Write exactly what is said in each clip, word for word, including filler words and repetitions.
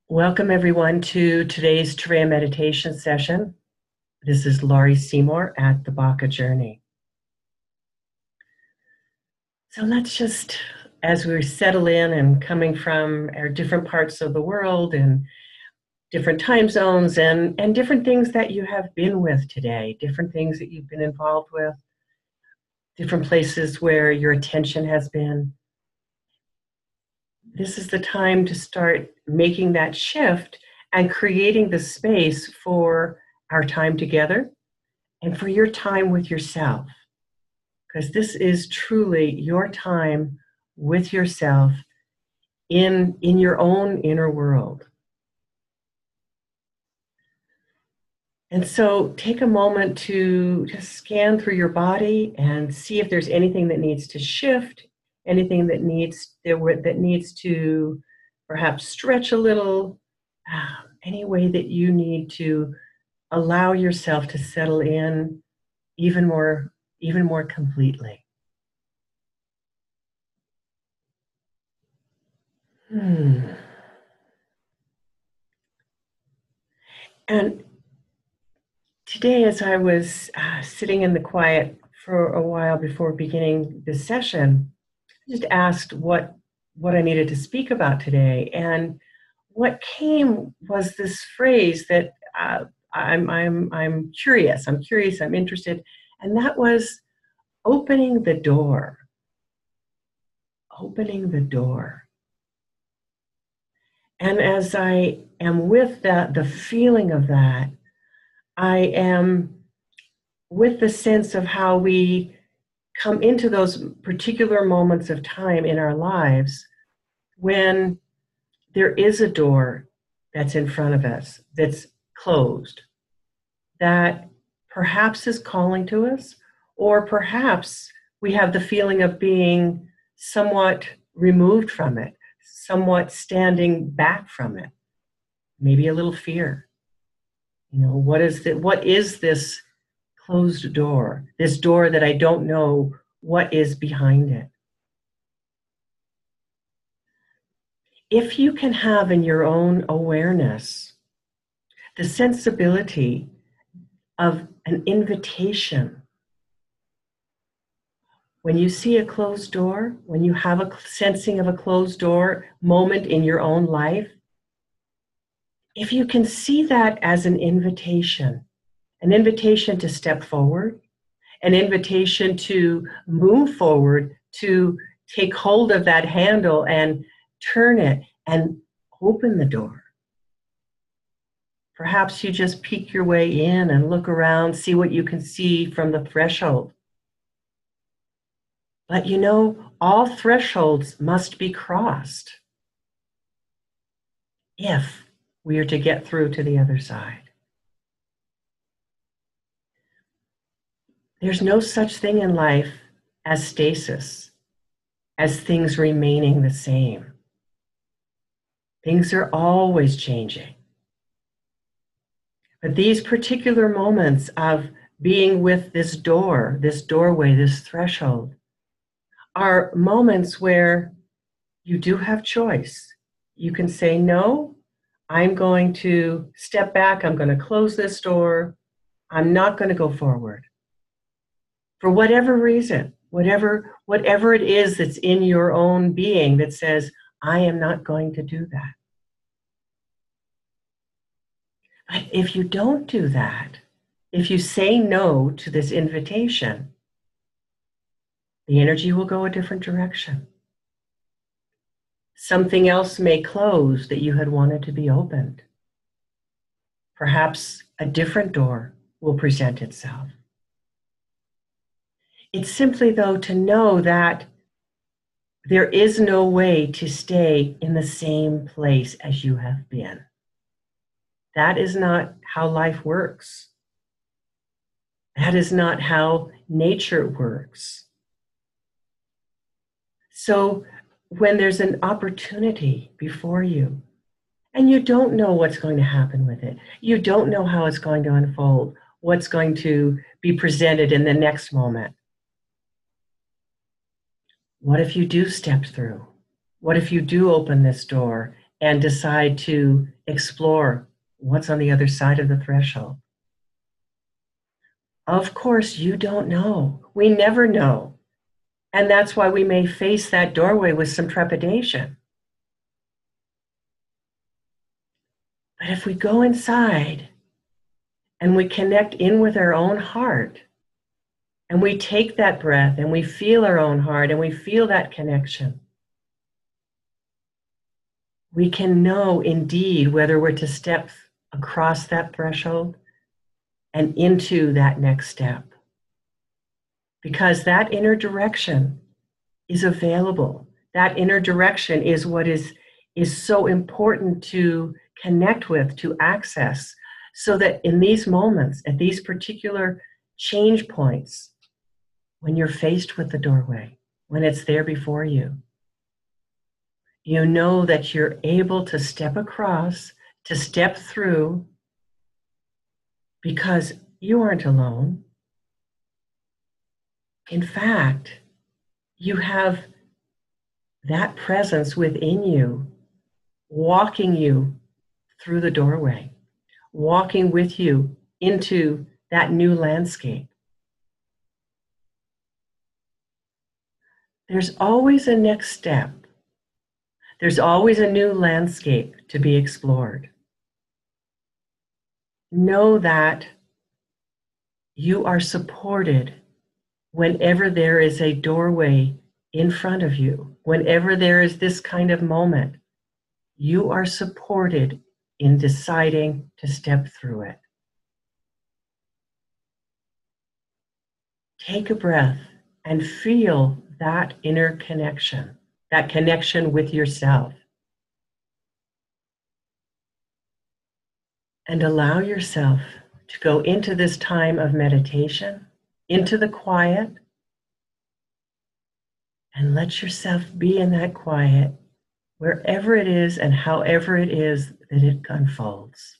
Welcome everyone to today's Turiya meditation session. This is Laurie Seymour at the Baka Journey. So let's just, as we settle in and coming from our different parts of the world and different time zones and, and different things that you have been with today, different things that you've been involved with, different places where your attention has been. This is the time to start making that shift and creating the space for our time together and for your time with yourself. Because this is truly your time with yourself in, in your own inner world. And so take a moment to just scan through your body and see if there's anything that needs to shift, anything that needs that needs to perhaps stretch a little, uh, any way that you need to allow yourself to settle in even more, even more completely. Hmm. And today, as I was uh, sitting in the quiet for a while before beginning this session, I just asked what what I needed to speak about today, and what came was this phrase that uh, I'm I'm I'm curious. I'm curious. I'm interested, and that was opening the door. Opening the door. And as I am with that, the feeling of that, I am with the sense of how we come into those particular moments of time in our lives when there is a door that's in front of us, that's closed, that perhaps is calling to us, or perhaps we have the feeling of being somewhat removed from it, somewhat standing back from it, maybe a little fear. You know, what is the, what is this closed door, this door that I don't know what is behind it? If you can have in your own awareness the sensibility of an invitation, when you see a closed door, when you have a sensing of a closed door moment in your own life, if you can see that as an invitation, an invitation to step forward, an invitation to move forward, to take hold of that handle and turn it and open the door. Perhaps you just peek your way in and look around, see what you can see from the threshold. But you know, all thresholds must be crossed if we are to get through to the other side. There's no such thing in life as stasis, as things remaining the same. Things are always changing. But these particular moments of being with this door, this doorway, this threshold, are moments where you do have choice. You can say, no, I'm going to step back. I'm going to close this door. I'm not going to go forward. For whatever reason, whatever, whatever it is that's in your own being that says, I am not going to do that. But if you don't do that, if you say no to this invitation, the energy will go a different direction. Something else may close that you had wanted to be opened. Perhaps a different door will present itself. It's simply, though, to know that there is no way to stay in the same place as you have been. That is not how life works. That is not how nature works. So when there's an opportunity before you, and you don't know what's going to happen with it, you don't know how it's going to unfold, what's going to be presented in the next moment. What if you do step through? What if you do open this door and decide to explore what's on the other side of the threshold. Of course, you don't know. We never know. And that's why we may face that doorway with some trepidation. But if we go inside and we connect in with our own heart, and we take that breath and we feel our own heart and we feel that connection, we can know indeed whether we're to step across that threshold and into that next step. Because that inner direction is available. That inner direction is what is, is so important to connect with, to access, so that in these moments, at these particular change points, when you're faced with the doorway, when it's there before you, you know that you're able to step across, to step through, because you aren't alone. In fact, you have that presence within you, walking you through the doorway, walking with you into that new landscape. There's always a next step. There's always a new landscape to be explored. Know that you are supported whenever there is a doorway in front of you, whenever there is this kind of moment. You are supported in deciding to step through it. Take a breath and feel that inner connection, that connection with yourself. And allow yourself to go into this time of meditation, into the quiet, and let yourself be in that quiet wherever it is and however it is that it unfolds.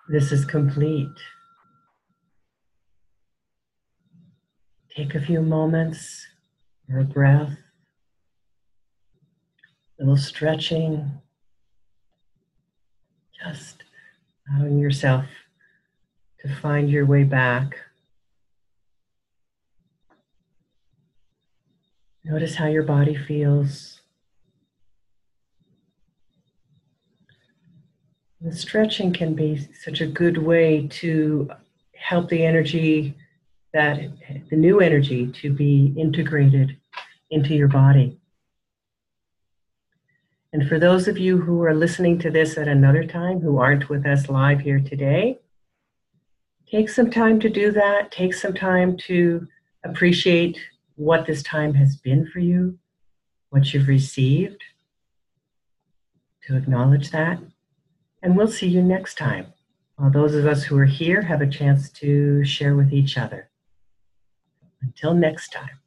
This is complete. Take a few moments for a breath, a little stretching, just allowing yourself to find your way back. Notice how your body feels. The stretching can be such a good way to help the energy, that the new energy, to be integrated into your body. And for those of you who are listening to this at another time, who aren't with us live here today, take some time to do that. Take some time to appreciate what this time has been for you, what you've received, to acknowledge that. And we'll see you next time, while those of us who are here have a chance to share with each other. Until next time.